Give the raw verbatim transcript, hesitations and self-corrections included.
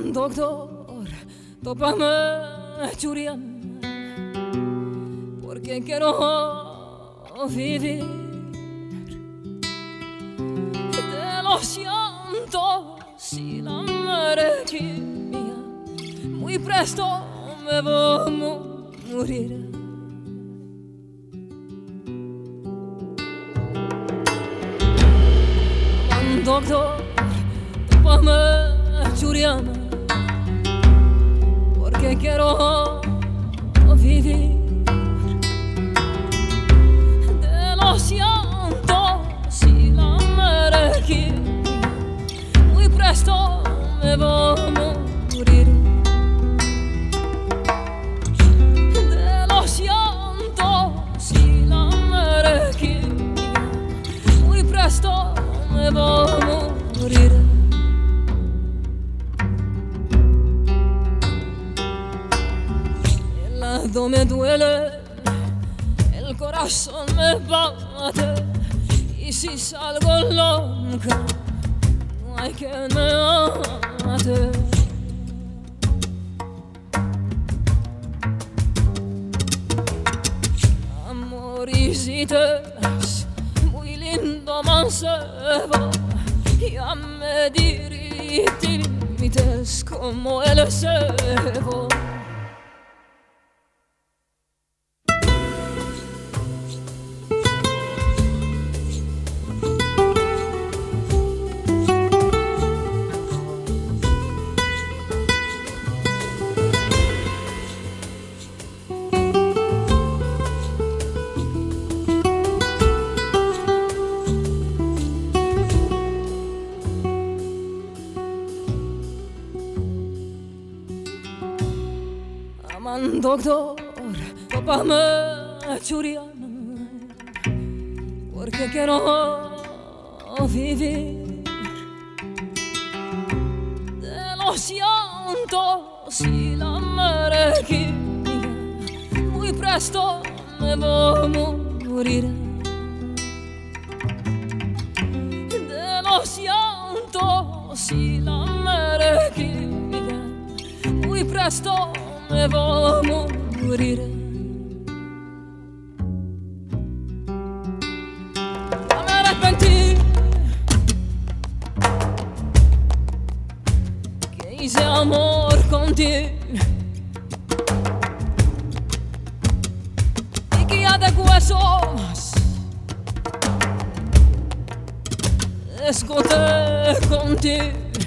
Doctor, tópame Julián, porque quiero vivir. Te lo siento si la mía, muy presto me voy a morir. Doctor, tópame Julián, porque quiero vivir. Te lo siento si la merezquí, muy presto me voy a morir. Te lo siento si la merezquí, muy presto me voy a morir. El lado me duele, el corazón me bate, y si salgo loca no hay quien me mate. Amoricitas, muy lindo mancebo, ya me derrites como el cebo. Doctor, tópame Julián, porque quiero vivir. Te lo siento si la merezquí, muy presto me voy a morir. Te lo siento si la merezquí, muy presto me voy a morir. Ya me arrepentí que hice amor contigo y que ya de huesos escoté contigo.